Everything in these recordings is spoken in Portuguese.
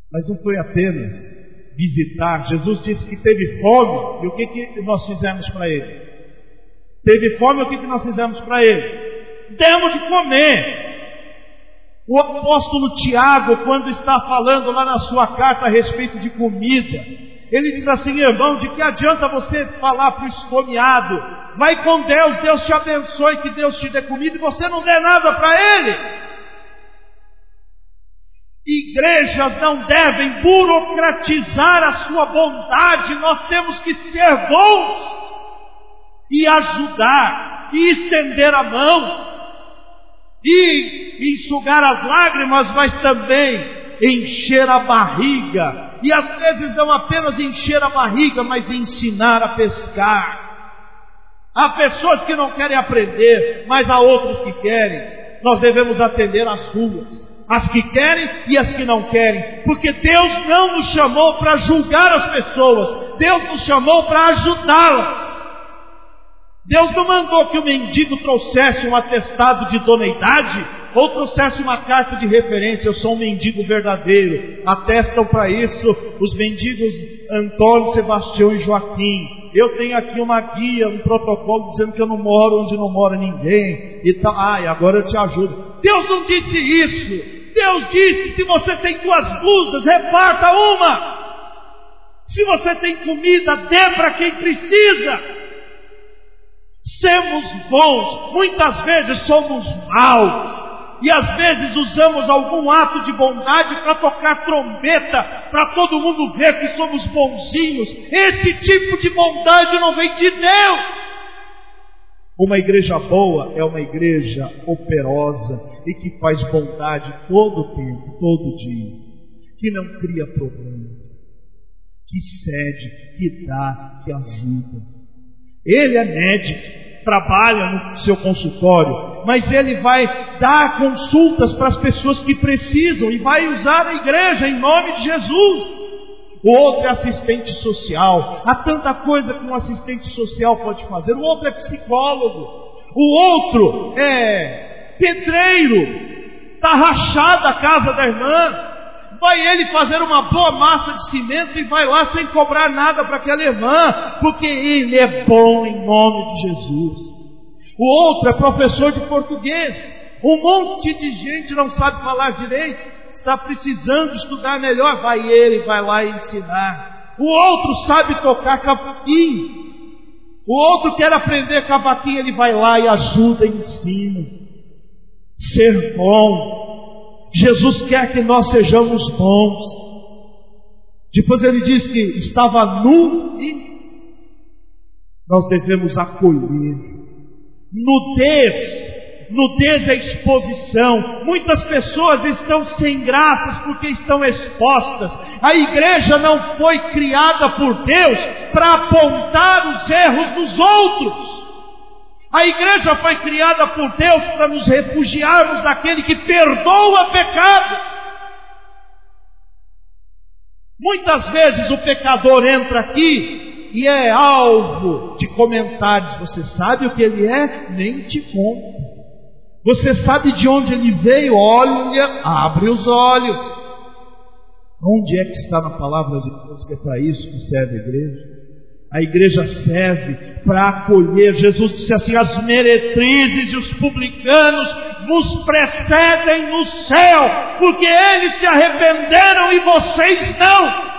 Mas não foi apenas visitar. Jesus disse que teve fome. E o que nós fizemos para ele? Teve fome, o que nós fizemos para ele? Demos de comer. O apóstolo Tiago, quando está falando lá na sua carta a respeito de comida, ele diz assim: irmão, de que adianta você falar para o esfomeado, vai com Deus, Deus te abençoe, que Deus te dê comida, e você não der nada para ele? Igrejas não devem burocratizar a sua bondade. Nós temos que ser bons e ajudar, e estender a mão, e enxugar as lágrimas, mas também encher a barriga. E às vezes não apenas encher a barriga, mas ensinar a pescar. Há pessoas que não querem aprender, mas há outros que querem. Nós devemos atender às ruas, as que querem e as que não querem, porque Deus não nos chamou para julgar as pessoas, Deus nos chamou para ajudá-las. Deus não mandou que o mendigo trouxesse um atestado de idoneidade ou trouxesse uma carta de referência. Eu sou um mendigo verdadeiro. Atestam para isso os mendigos Antônio, Sebastião e Joaquim. Eu tenho aqui uma guia, um protocolo dizendo que eu não moro onde não mora ninguém e tal. E agora eu te ajudo. Deus não disse isso. Deus disse: se você tem 2 blusas, reparta uma. Se você tem comida, dê para quem precisa. Semos bons. Muitas vezes somos maus, e às vezes usamos algum ato de bondade para tocar trombeta, para todo mundo ver que somos bonzinhos. Esse tipo de bondade não vem de Deus. Uma igreja boa é uma igreja operosa e que faz bondade todo o tempo, todo dia, que não cria problemas, que cede, que dá, que ajuda. Ele é médico, trabalha no seu consultório, mas ele vai dar consultas para as pessoas que precisam e vai usar a igreja em nome de Jesus. O outro é assistente social. Há tanta coisa que um assistente social pode fazer. O outro é psicólogo. O outro é pedreiro. Está rachada a casa da irmã. Vai ele fazer uma boa massa de cimento e vai lá sem cobrar nada para aquela irmã, porque ele é bom em nome de Jesus. O outro é professor de português. Um monte de gente não sabe falar direito, está precisando estudar melhor, vai ele, vai lá ensinar. O outro sabe tocar cavaquinho. O outro quer aprender cavaquinho, ele vai lá e ajuda e ensina. Ser bom. Jesus quer que nós sejamos bons. Depois ele diz que estava nu e nós devemos acolher. Nudez é exposição. Muitas pessoas estão sem graças porque estão expostas. A igreja não foi criada por Deus para apontar os erros dos outros. A igreja foi criada por Deus para nos refugiarmos daquele que perdoa pecados. Muitas vezes o pecador entra aqui e é alvo de comentários. Você sabe o que ele é? Nem te conta. Você sabe de onde ele veio? Olha, abre os olhos. Onde é que está na palavra de Deus que é para isso que serve a igreja? A igreja serve para acolher. Jesus disse assim: as meretrizes e os publicanos vos precedem no céu, porque eles se arrependeram e vocês não.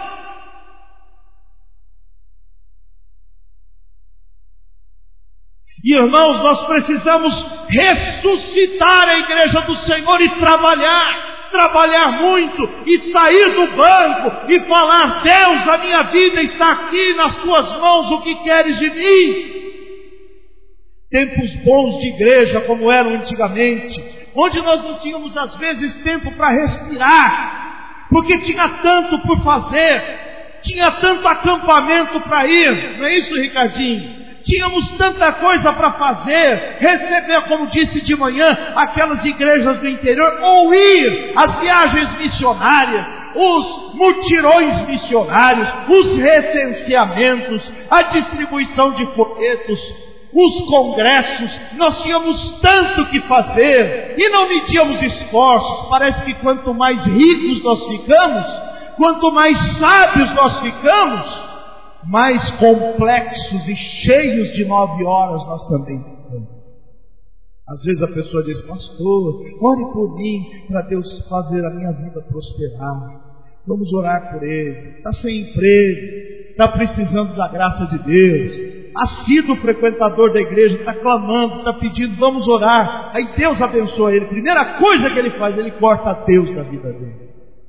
Irmãos, nós precisamos ressuscitar a igreja do Senhor e trabalhar muito e sair do banco e falar: Deus, a minha vida está aqui nas tuas mãos, o que queres de mim? Tempos bons de igreja como eram antigamente, onde nós não tínhamos às vezes tempo para respirar, porque tinha tanto por fazer, tinha tanto acampamento para ir, não é isso, Ricardinho? Tínhamos tanta coisa para fazer, receber, como disse de manhã, aquelas igrejas do interior, ou ir às viagens missionárias, os mutirões missionários, os recenseamentos, a distribuição de folhetos, os congressos. Nós tínhamos tanto que fazer e não medíamos esforços. Parece que quanto mais ricos nós ficamos, Quanto mais sábios nós ficamos, mais complexos e cheios de 9 horas nós também ficamos. Às vezes a pessoa diz: pastor, ore por mim para Deus fazer a minha vida prosperar. Vamos orar por ele. Está sem emprego, está precisando da graça de Deus, assíduo frequentador da igreja, está clamando, está pedindo, vamos orar. Aí Deus abençoa ele. Primeira coisa que ele faz, ele corta Deus da vida dele.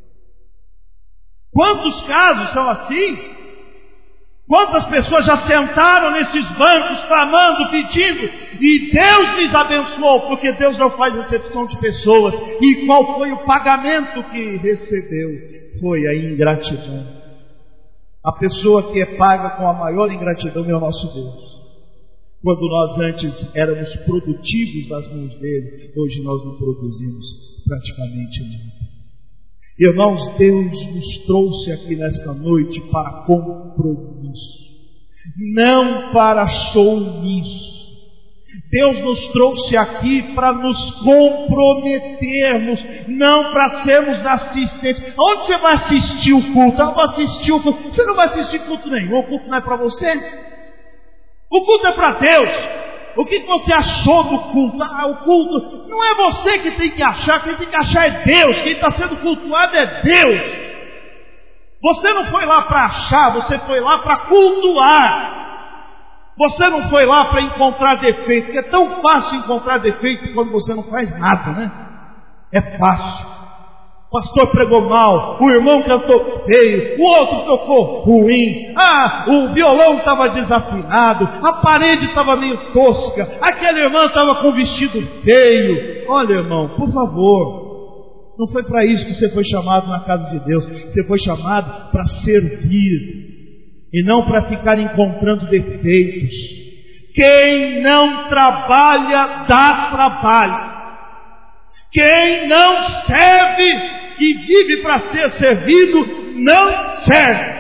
Quantos casos são assim? Quantas pessoas já sentaram nesses bancos clamando, pedindo, e Deus lhes abençoou, porque Deus não faz acepção de pessoas. E qual foi o pagamento que recebeu? Foi a ingratidão. A pessoa que é paga com a maior ingratidão é o nosso Deus. Quando nós antes éramos produtivos nas mãos dele, hoje nós não produzimos praticamente nada. Irmãos, Deus nos trouxe aqui nesta noite para compromisso, não para showmisso. Deus nos trouxe aqui para nos comprometermos, não para sermos assistentes. Onde você vai assistir o culto? Eu vou assistir o culto. Você não vai assistir culto nenhum, o culto não é para você. O culto é para Deus. O que você achou do culto? O culto não é você que tem que achar, quem tem que achar é Deus. Quem está sendo cultuado é Deus. Você não foi lá para achar, você foi lá para cultuar. Você não foi lá para encontrar defeito, porque é tão fácil encontrar defeito quando você não faz nada, né? É fácil. O pastor pregou mal, o irmão cantou feio, o outro tocou ruim, o violão estava desafinado, a parede estava meio tosca, aquela irmã estava com vestido feio. Olha, irmão, por favor, não foi para isso que você foi chamado na casa de Deus. Você foi chamado para servir e não para ficar encontrando defeitos. Quem não trabalha, dá trabalho. Quem não serve e vive para ser servido, não serve.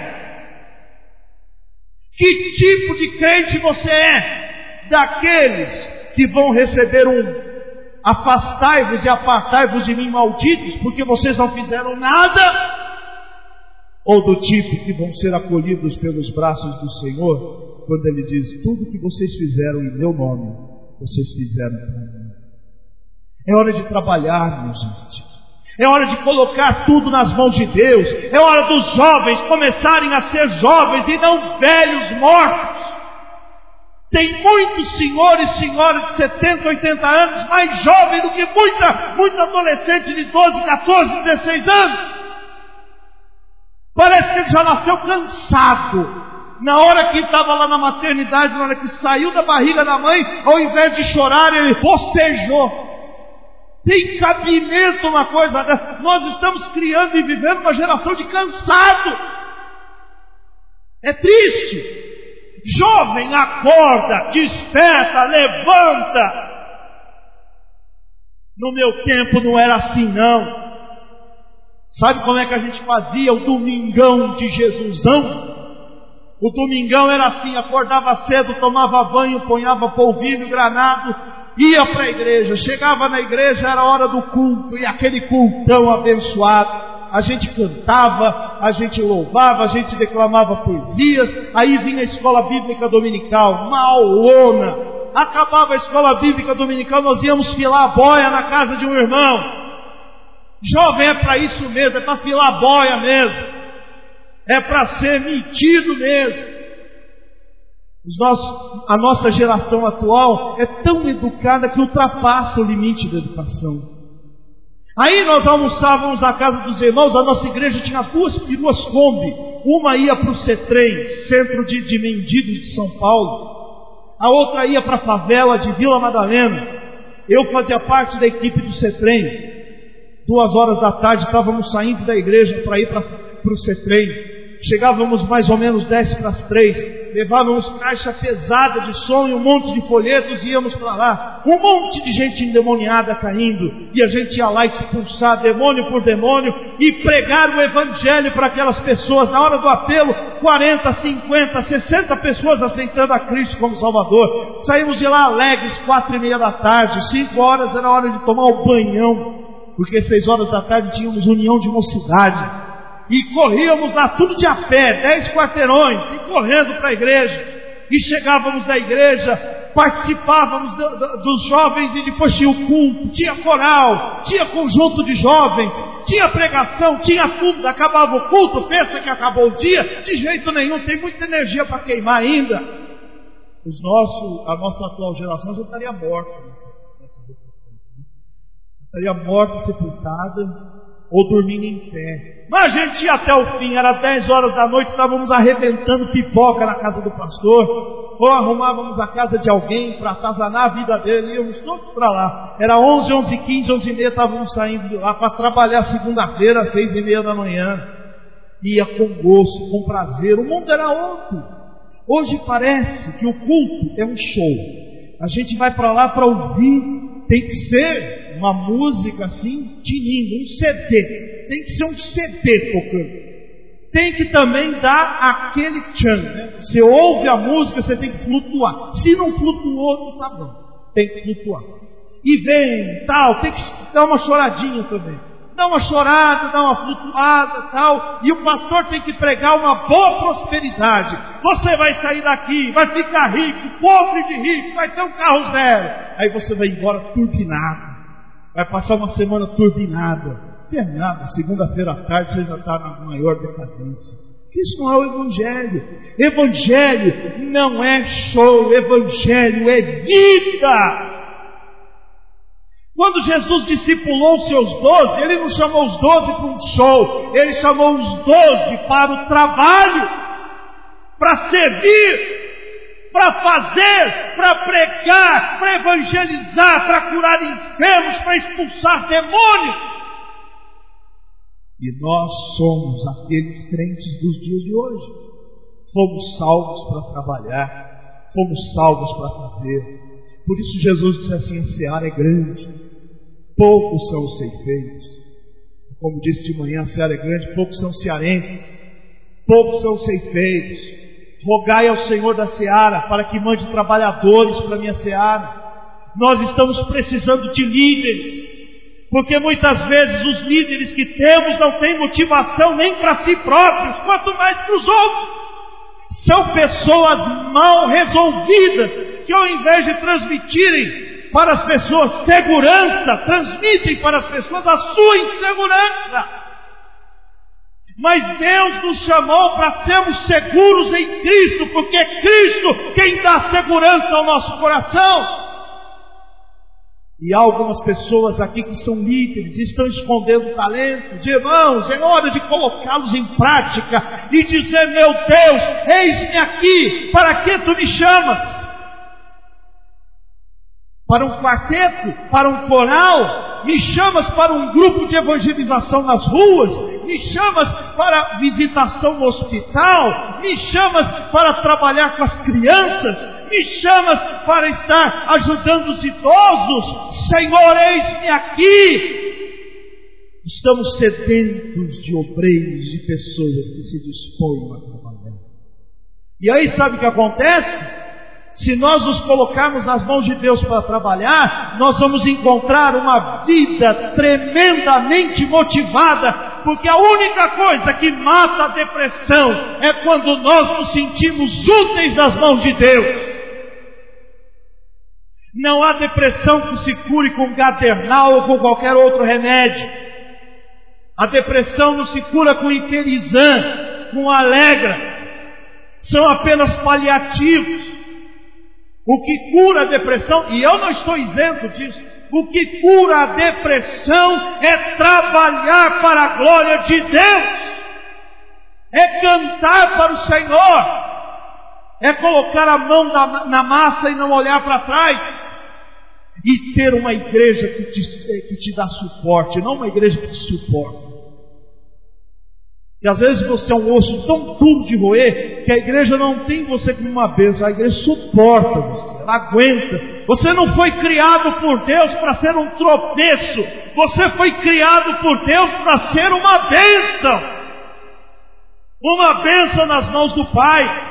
Que tipo de crente você é? Daqueles que vão receber afastai-vos e apartai-vos de mim, malditos, porque vocês não fizeram nada? Ou do tipo que vão ser acolhidos pelos braços do Senhor, quando Ele diz: tudo que vocês fizeram em meu nome, vocês fizeram para mim. É hora de trabalhar, minha gente. É hora de colocar tudo nas mãos de Deus. É hora dos jovens começarem a ser jovens e não velhos mortos. Tem muitos senhores e senhoras de 70, 80 anos mais jovens do que muita adolescente de 12, 14, 16 anos. Parece que ele já nasceu cansado. Na hora que estava lá na maternidade, na hora que saiu da barriga da mãe, ao invés de chorar, ele bocejou. Tem cabimento uma coisa dessa? Nós estamos criando e vivendo uma geração de cansados. É triste. Jovem, acorda, desperta, levanta. No meu tempo não era assim não. Sabe como é que a gente fazia o domingão de Jesusão? O domingão era assim: acordava cedo, tomava banho, ponhava polvilho, granado, ia para a igreja. Chegava na igreja, era hora do culto, e aquele cultão abençoado. A gente cantava, a gente louvava, a gente declamava poesias. Aí vinha a escola bíblica dominical, uma aulona. Acabava a escola bíblica dominical, nós íamos filar a boia na casa de um irmão. Jovem é para isso mesmo, é para filar a boia mesmo, é para ser metido mesmo. A nossa geração atual é tão educada que ultrapassa o limite da educação. Aí nós almoçávamos na casa dos irmãos. A nossa igreja tinha duas Kombi. Uma ia para o CETREM, Centro de Mendigos de São Paulo. A outra ia para a favela de Vila Madalena. Eu fazia parte da equipe do CETREM. 2 horas da tarde estávamos saindo da igreja para ir para o CETREM. Chegávamos mais ou menos 10 para as 3, levávamos caixa pesada de som e um monte de folhetos, e íamos para lá, um monte de gente endemoniada caindo, e a gente ia lá expulsar demônio por demônio e pregar o evangelho para aquelas pessoas. Na hora do apelo, 40, 50, 60 pessoas aceitando a Cristo como Salvador. Saímos de lá alegres, 4:30 da tarde, 5 horas era hora de tomar o banhão, porque 6 horas da tarde tínhamos união de mocidade. E corríamos lá tudo de a pé, 10 quarteirões, e correndo para a igreja. E chegávamos na igreja, participávamos dos jovens, e depois tinha o culto, tinha coral, tinha conjunto de jovens, tinha pregação, tinha tudo. Acabava o culto, pensa que acabou o dia? De jeito nenhum, tem muita energia para queimar ainda. A nossa atual geração já estaria morta nessas circunstâncias, né? Estaria morta, sepultada, ou dormindo em pé. Mas a gente ia até o fim, era 10 horas da noite, estávamos arrebentando pipoca na casa do pastor, ou arrumávamos a casa de alguém para atazanar a vida dele, íamos todos para lá. Era 11, 11h15, 11h30, estávamos saindo de lá para trabalhar segunda-feira, às 6h30 da manhã. Ia com gosto, com prazer, o mundo era outro. Hoje parece que o culto é um show. A gente vai para lá para ouvir, tem que ser uma música assim, tinindo, um CD. Tem que ser um CD tocando. Tem que também dar aquele tchan, né? Você ouve a música, você tem que flutuar. Se não flutuou, não está bom. Tem que flutuar. E vem, tal, tem que dar uma choradinha também. Dá uma chorada, dá uma flutuada, tal. E o pastor tem que pregar uma boa prosperidade. Você vai sair daqui, vai ficar rico, pobre de rico, vai ter um carro zero. Aí você vai embora turbinado. Vai passar uma semana turbinada. Não é nada, segunda-feira à tarde você já está na maior decadência. Isso não é o Evangelho. Evangelho não é show, Evangelho é vida. Quando Jesus discipulou os seus 12, Ele não chamou os 12 para um show, Ele chamou os 12 para o trabalho, para servir, para fazer, para pregar, para evangelizar, para curar enfermos, para expulsar demônios. E nós somos aqueles crentes dos dias de hoje. Fomos salvos para trabalhar, fomos salvos para fazer. Por isso Jesus disse assim: a seara é grande, poucos são os ceifeiros. Como disse de manhã, a seara é grande, poucos são cearenses, poucos são os ceifeiros. Rogai ao Senhor da seara para que mande trabalhadores para a minha seara. Nós estamos precisando de líderes, porque muitas vezes os líderes que temos não têm motivação nem para si próprios, quanto mais para os outros. São pessoas mal resolvidas, que ao invés de transmitirem para as pessoas segurança, transmitem para as pessoas a sua insegurança. Mas Deus nos chamou para sermos seguros em Cristo, porque é Cristo quem dá segurança ao nosso coração. E há algumas pessoas aqui que são líderes e estão escondendo talentos. Irmãos, é hora de colocá-los em prática e dizer: meu Deus, eis-me aqui, para que tu me chamas? Para um quarteto? Para um coral? Me chamas para um grupo de evangelização nas ruas? Me chamas para visitação no hospital? Me chamas para trabalhar com as crianças? Me chamas para estar ajudando os idosos? Senhor, eis-me aqui. Estamos sedentos de obreiros, de pessoas que se dispõem a trabalhar. E aí sabe o que acontece? Se nós nos colocarmos nas mãos de Deus para trabalhar, nós vamos encontrar uma vida tremendamente motivada, porque a única coisa que mata a depressão é quando nós nos sentimos úteis nas mãos de Deus. Não há depressão que se cure com Gadernal ou com qualquer outro remédio. A depressão não se cura com Hiperizan, com Alegra. São apenas paliativos. O que cura a depressão, e eu não estou isento disso, o que cura a depressão é trabalhar para a glória de Deus, é cantar para o Senhor, é colocar a mão na massa e não olhar para trás, e ter uma igreja que te dá suporte, não uma igreja que te suporta. E às vezes você é um osso tão duro de roer, que a igreja não tem você como uma bênção, a igreja suporta você, ela aguenta. Você não foi criado por Deus para ser um tropeço, você foi criado por Deus para ser uma bênção. Uma bênção nas mãos do Pai.